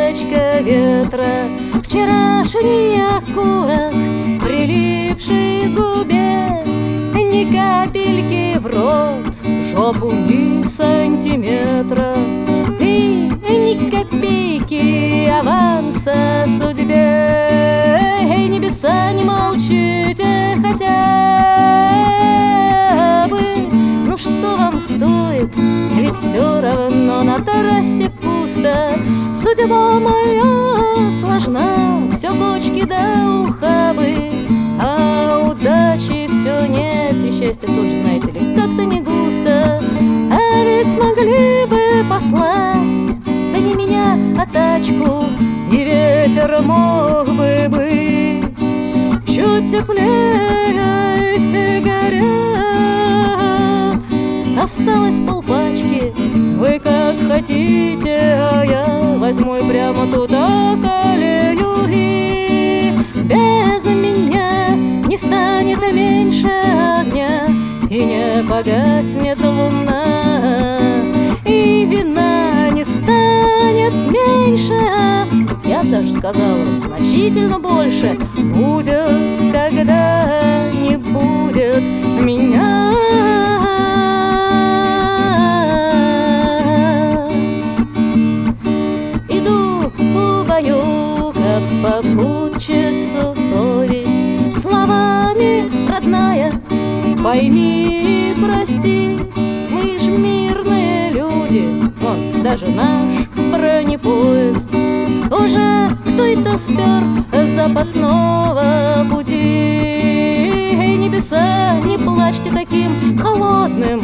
удачка ветра, вчерашний окурок, прилипший к губе, ни капельки в рот, в жопу ни сантиметра, и ни копейки аванса судьбе. Эй, небеса, не молчите хотя бы, ну что вам стоит, ведь все равно на террасе пусто. Судьба моя сложна, все кочки да ухабы, а удачи все нет, и счастья тоже, знаете ли, как-то не густо. А ведь могли бы послать, да не меня, а тачку, и ветер мог бы быть чуть теплее сигарет. Осталось полпачки, вы как хотите, а я возьму и прямо туда колею. И без меня не станет меньше огня, и не погаснет луна, и вина не станет меньше, а я бы даже сказала, значительно больше будет, когда не будет меня. Иду, убаюкав попутчицу совесть словами: родная, пойми и прости, мы ж мирные люди, вон даже наш бронепоезд уже кто-то спер с запасного пути. Эй, небеса, не плачьте таким холодным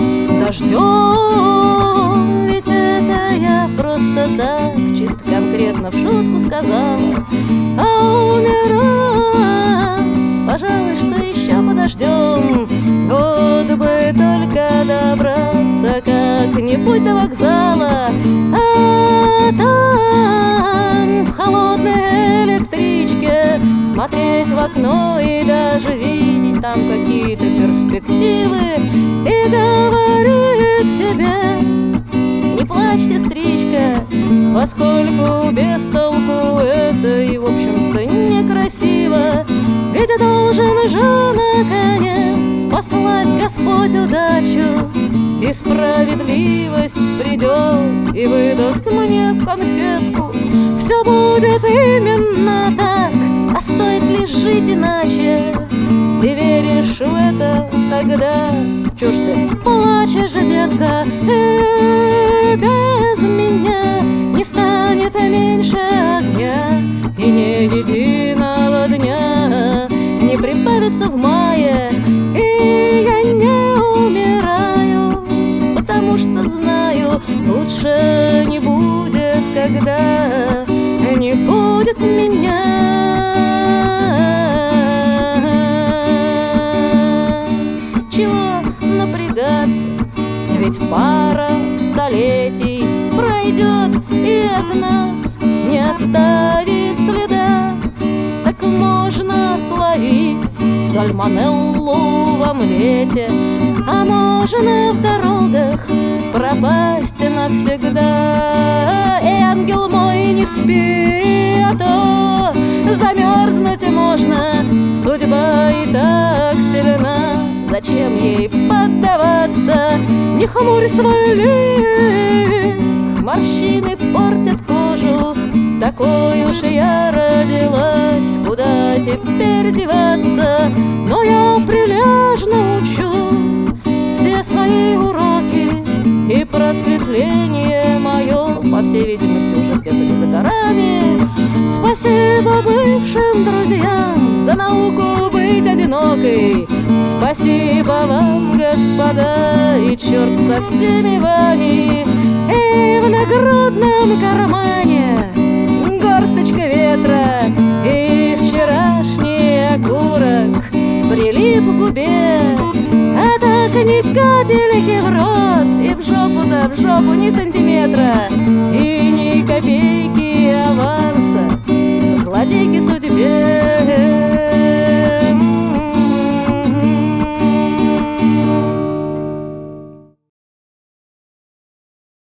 дождем, ведь это я просто так, чисто конкретно в шутку сказала. А умирать, пожалуй, что еще подождем. Вот бы только добраться как-нибудь до вокзала, а там в холодной электричке смотреть в окно и даже видеть там какие-то перспективы, и говорить себе: не плачь, сестричка, поскольку без толку это и в общем-то некрасиво. Ведь должен же наконец послать Господь удачу, и справедливость придет и выдаст мне конфетку. Все будет именно так, а стоит ли жить иначе? Ты веришь в это тогда? Чё ж ты плачешь, детка? Без меня не станет меньше огня, и ни единого дня не прибавится в мае. И я не умираю, потому что знаю, лучше не будет, когда не будет меня. Чего напрягаться, ведь пара столетий пройдет и от нас не оставит следа. Так можно словить сальмонеллу в омлете, а можно в дорогах пропасть навсегда. И, ангел мой, не спи, а то замерзнуть можно. Судьба и так сильна, зачем ей поддаваться? Не хмурь свой лик, морщины портят кожу, такой уж я родилась, куда теперь деваться? Но я прилежно учу все свои уроки, и просветление мое, по всей видимости, уже где-то не за горами. Спасибо бывшим друзьям за науку быть одинокой. Спасибо вам, господа, и черт со всеми вами. И в нагрудном кармане горсточка ветра, и вчерашний окурок прилип к губе. А так ни капельки в рот, и в жопу-то в жопу ни сантиметра, и ни копейки аванса злодейки судьбе.